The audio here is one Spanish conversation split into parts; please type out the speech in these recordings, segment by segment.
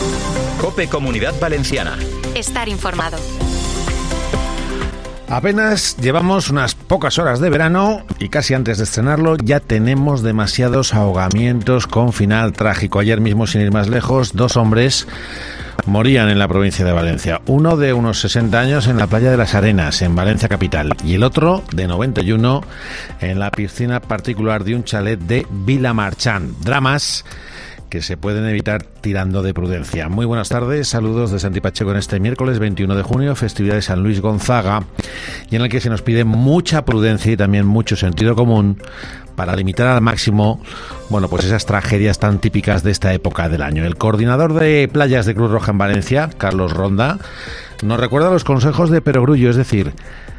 COPE Comunidad Valenciana. Estar informado. Apenas llevamos unas pocas horas de verano y casi antes de estrenarlo ya tenemos demasiados ahogamientos con final trágico. Ayer mismo, sin ir más lejos, 2 hombres morían en la provincia de Valencia. Uno de unos 60 años en la playa de las Arenas, en Valencia capital, y el otro de 91 en la piscina particular de un chalet de Vilamarchant. Dramas que se pueden evitar tirando de prudencia. Muy buenas tardes, saludos de Santi Pacheco en este miércoles 21 de junio, festividad de San Luis Gonzaga, y en el que se nos pide mucha prudencia y también mucho sentido común para limitar al máximo, pues esas tragedias tan típicas de esta época del año. El coordinador de playas de Cruz Roja en Valencia, Carlos Ronda, nos recuerda los consejos de Perogrullo, es decir,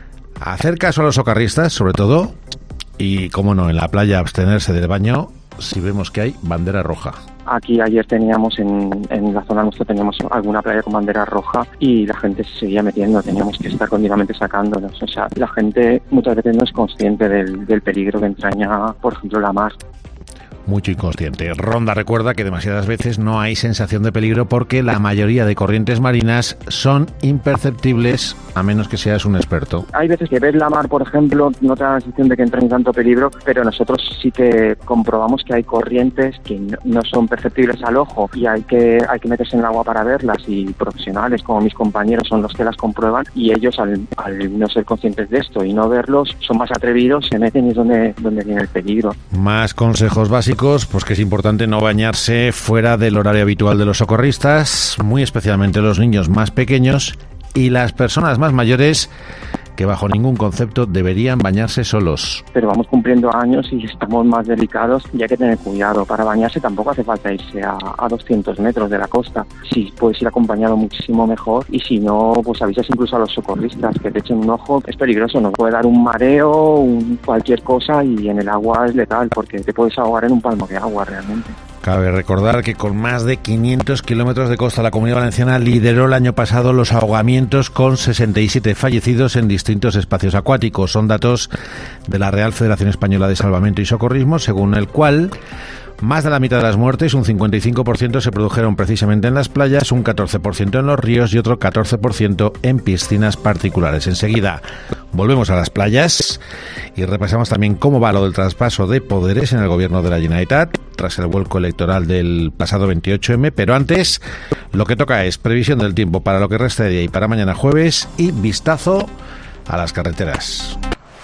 hacer caso a los socorristas, sobre todo, y, como no, en la playa abstenerse del baño si vemos que hay bandera roja. Aquí ayer teníamos en la zona nuestra teníamos alguna playa con bandera roja y la gente se seguía metiendo, teníamos que estar continuamente sacándolos. O sea, la gente muchas veces no es consciente del peligro que entraña, por ejemplo, la mar. Mucho inconsciente. Ronda recuerda que demasiadas veces no hay sensación de peligro porque la mayoría de corrientes marinas son imperceptibles a menos que seas un experto. Hay veces que ves la mar, por ejemplo, no te da la sensación de que entra en tanto peligro, pero nosotros sí que comprobamos que hay corrientes que no son perceptibles al ojo y hay que meterse en el agua para verlas, y profesionales como mis compañeros son los que las comprueban, y ellos al no ser conscientes de esto y no verlos son más atrevidos, se meten y es donde viene el peligro. Más consejos básicos, pues que es importante no bañarse fuera del horario habitual de los socorristas, muy especialmente los niños más pequeños y las personas más mayores, que bajo ningún concepto deberían bañarse solos. Pero vamos cumpliendo años y estamos más delicados y hay que tener cuidado. Para bañarse tampoco hace falta irse a 200 metros de la costa. Si puedes ir acompañado, muchísimo mejor, y si no, pues avisas incluso a los socorristas que te echen un ojo. Es peligroso, nos puede dar un mareo, cualquier cosa, y en el agua es letal porque te puedes ahogar en un palmo de agua realmente. Cabe recordar que con más de 500 kilómetros de costa, la Comunidad Valenciana lideró el año pasado los ahogamientos con 67 fallecidos en distintos espacios acuáticos. Son datos de la Real Federación Española de Salvamento y Socorrismo, según el cual más de la mitad de las muertes, un 55%, se produjeron precisamente en las playas, un 14% en los ríos y otro 14% en piscinas particulares. Enseguida volvemos a las playas y repasamos también cómo va lo del traspaso de poderes en el gobierno de la Generalitat tras el vuelco electoral del pasado 28M, pero antes lo que toca es previsión del tiempo para lo que resta de día y para mañana jueves y vistazo a las carreteras.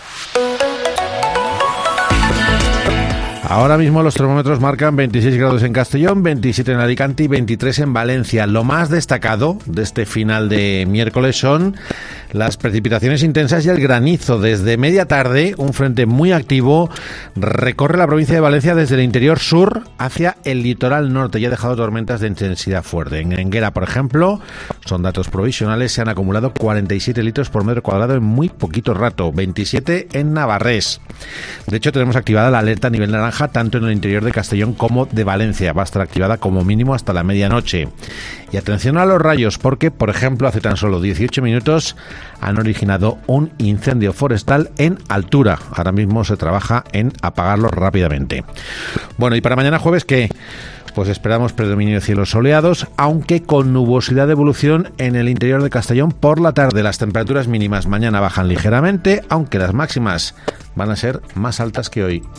Ahora mismo los termómetros marcan 26 grados en Castellón, 27 en Alicante y 23 en Valencia. Lo más destacado de este final de miércoles son las precipitaciones intensas y el granizo. Desde media tarde, un frente muy activo recorre la provincia de Valencia desde el interior sur hacia el litoral norte y ha dejado tormentas de intensidad fuerte. En Enguera, por ejemplo, son datos provisionales, se han acumulado 47 litros por metro cuadrado en muy poquito rato, 27 en Navarrés. De hecho, tenemos activada la alerta a nivel naranja tanto en el interior de Castellón como de Valencia. Va a estar activada como mínimo hasta la medianoche. Y atención a los rayos porque, por ejemplo, hace tan solo 18 minutos han originado un incendio forestal en Altura. Ahora mismo se trabaja en apagarlo rápidamente. Bueno, y para mañana jueves, ¿qué? Pues esperamos predominio de cielos soleados, aunque con nubosidad de evolución en el interior de Castellón por la tarde. Las temperaturas mínimas mañana bajan ligeramente, aunque las máximas van a ser más altas que hoy.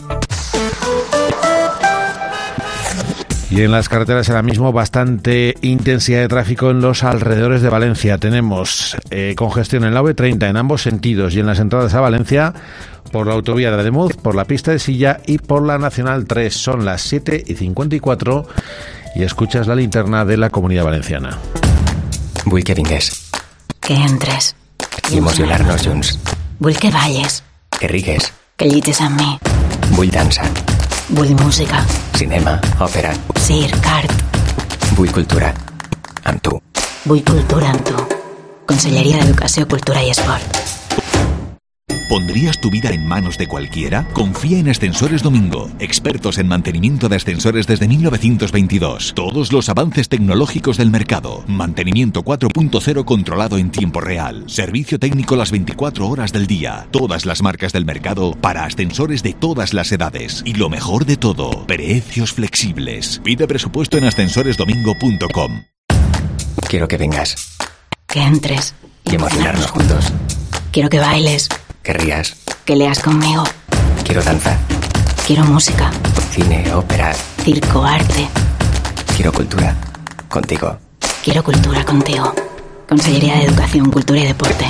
Y en las carreteras ahora mismo bastante intensidad de tráfico en los alrededores de Valencia. Tenemos congestión en la V30 en ambos sentidos y en las entradas a Valencia por la autovía de Ademuz, por la pista de Silla y por la Nacional 3. Son las 7:54 y escuchas la linterna de la Comunidad Valenciana. Vull que vingues. Que entres. I emocionar-nos junts. Vull que balles. Que rigues. Que llites amb mi. Vull dansa. Vull música. Cinema, òpera. Circ, art. Vull cultura. Amb tu. Vull cultura amb tu. Conselleria d'Educació, Cultura i Esport. ¿Pondrías tu vida en manos de cualquiera? Confía en Ascensores Domingo, expertos en mantenimiento de ascensores desde 1922. Todos los avances tecnológicos del mercado. Mantenimiento 4.0 controlado en tiempo real. Servicio técnico las 24 horas del día. Todas las marcas del mercado para ascensores de todas las edades. Y lo mejor de todo, precios flexibles. Pide presupuesto en ascensoresdomingo.com. Quiero que vengas Que entres. y emocionarnos juntos. Quiero que bailes. Que rías. Que leas conmigo. Quiero danza. Quiero música. Cine, ópera. Circo, arte. Quiero cultura. Contigo. Quiero cultura contigo. Consellería de Educación, Cultura y Deporte.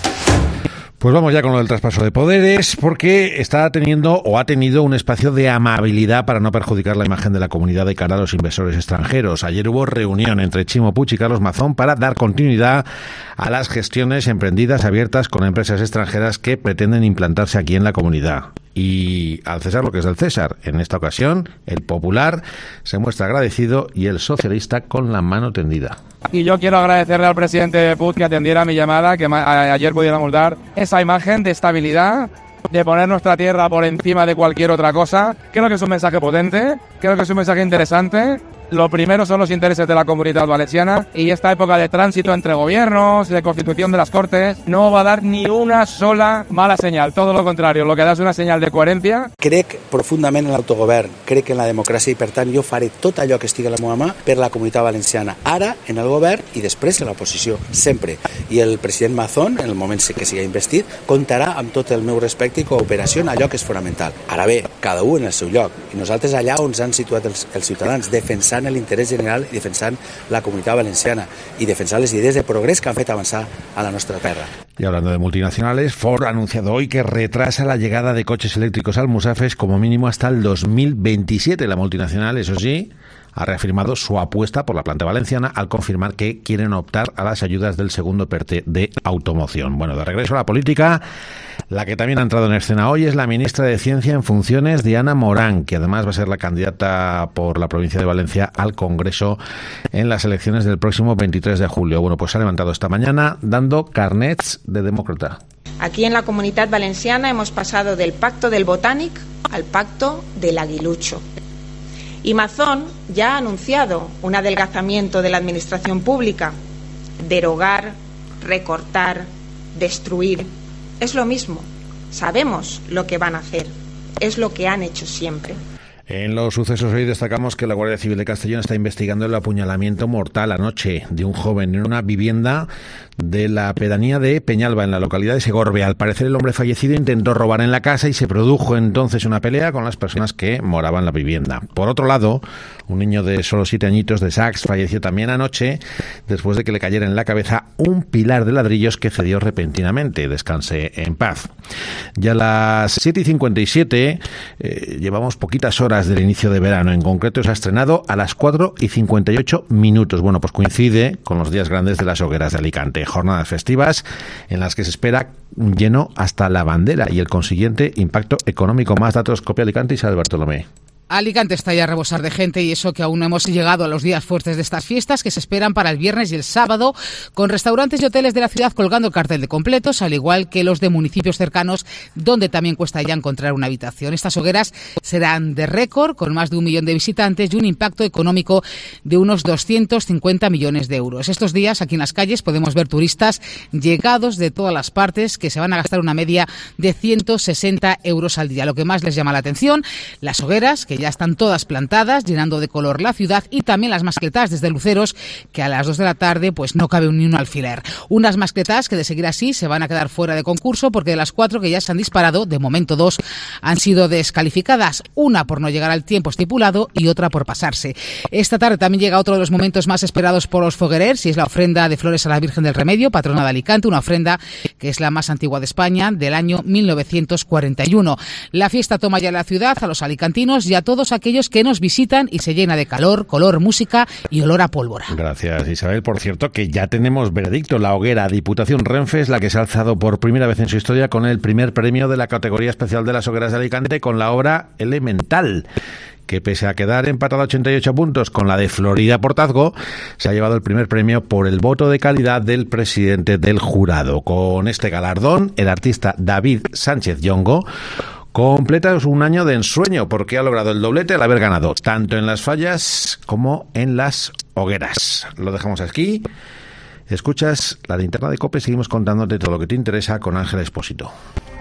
Pues vamos ya con lo del traspaso de poderes, porque está teniendo o ha tenido un espacio de amabilidad para no perjudicar la imagen de la comunidad de cara a los inversores extranjeros. Ayer hubo reunión entre Chimo Puig y Carlos Mazón para dar continuidad a las gestiones emprendidas abiertas con empresas extranjeras que pretenden implantarse aquí en la comunidad. Y al César lo que es del César. En esta ocasión, el popular se muestra agradecido y el socialista con la mano tendida. Y yo quiero agradecerle al presidente Puig que atendiera mi llamada, que ayer pudiéramos dar esa imagen de estabilidad, de poner nuestra tierra por encima de cualquier otra cosa. Creo que es un mensaje potente, creo que es un mensaje interesante. Lo primero son los intereses de la Comunitat Valenciana, y esta época de tránsito entre gobiernos, de constitución de las Cortes, no va a dar ni una sola mala senyal. Todo lo contrario, lo que da és una senyal de coherència. Crec profundament en l'autogovern, crec en la democràcia i per tant jo faré tot allò que estigui a la meva mà per la Comunitat Valenciana, ara en el govern i després en l'oposició, sempre. I el president Mazón, en el moment que sigui investit, comptarà amb tot el meu respecte i cooperació en allò que és fonamental. Ara bé, cada un en el seu lloc, i nosaltres allà on s'han situat els ciutadans, defensant l'interès general i defensant la Comunitat Valenciana i defensant les idees de progrés que han fet avançar a la nostra terra. Y hablando de multinacionales, Ford ha anunciado hoy que retrasa la llegada de coches eléctricos al Musafes como mínimo hasta el 2027. La multinacional, eso sí, ha reafirmado su apuesta por la planta valenciana al confirmar que quieren optar a las ayudas del segundo PERTE de automoción. Bueno, de regreso a la política, la que también ha entrado en escena hoy es la ministra de Ciencia en funciones, Diana Morán, que además va a ser la candidata por la provincia de Valencia al Congreso en las elecciones del próximo 23 de julio. Bueno, pues se ha levantado esta mañana dando carnets de demócrata. Aquí en la Comunitat Valenciana hemos pasado del pacto del Botànic al pacto del aguilucho. Y Mazón ya ha anunciado un adelgazamiento de la administración pública. Derogar, recortar, destruir. Es lo mismo. Sabemos lo que van a hacer. Es lo que han hecho siempre. En los sucesos hoy destacamos que la Guardia Civil de Castellón está investigando el apuñalamiento mortal anoche de un joven en una vivienda de la pedanía de Peñalba, en la localidad de Segorbe. Al parecer el hombre fallecido intentó robar en la casa y se produjo entonces una pelea con las personas que moraban en la vivienda. Por otro lado, un niño de solo 7 añitos de Sax falleció también anoche después de que le cayera en la cabeza un pilar de ladrillos que cedió repentinamente. Descanse en paz. Ya a las 7:57 llevamos poquitas horas del inicio de verano. En concreto se ha estrenado a las 4:58. Bueno, pues coincide con los días grandes de las hogueras de Alicante. Jornadas festivas en las que se espera lleno hasta la bandera y el consiguiente impacto económico. Más datos, Copia Alicante y Isabel Bartolomé. Alicante está ya a rebosar de gente, y eso que aún no hemos llegado a los días fuertes de estas fiestas que se esperan para el viernes y el sábado, con restaurantes y hoteles de la ciudad colgando el cartel de completos, al igual que los de municipios cercanos, donde también cuesta ya encontrar una habitación. Estas hogueras serán de récord, con más de 1 millón de visitantes y un impacto económico de unos 250 millones de euros. Estos días, aquí en las calles, podemos ver turistas llegados de todas las partes que se van a gastar una media de 160 euros al día. Lo que más les llama la atención, las hogueras, que ya están todas plantadas, llenando de color la ciudad, y también las mascletas desde luceros, que a las 2 de la tarde pues no cabe ni un alfiler. Unas mascletas que, de seguir así, se van a quedar fuera de concurso, porque de las 4 que ya se han disparado, de momento 2 han sido descalificadas, una por no llegar al tiempo estipulado y otra por pasarse. Esta tarde también llega otro de los momentos más esperados por los foguerers, y es la ofrenda de flores a la Virgen del Remedio, patrona de Alicante, una ofrenda que es la más antigua de España, del año 1941. La fiesta toma ya la ciudad, a los alicantinos y a todos aquellos que nos visitan, y se llena de calor, color, música y olor a pólvora. Gracias, Isabel. Por cierto, que ya tenemos veredicto. La hoguera Diputación Renfe es la que se ha alzado por primera vez en su historia con el primer premio de la categoría especial de las hogueras de Alicante, con la obra Elemental, que pese a quedar empatada a 88 puntos con la de Florida Portazgo, se ha llevado el primer premio por el voto de calidad del presidente del jurado. Con este galardón, el artista David Sánchez Yongo completa un año de ensueño, porque ha logrado el doblete al haber ganado tanto en las fallas como en las hogueras. Lo dejamos aquí. Escuchas la linterna de COPE, seguimos contándote todo lo que te interesa con Ángela Expósito.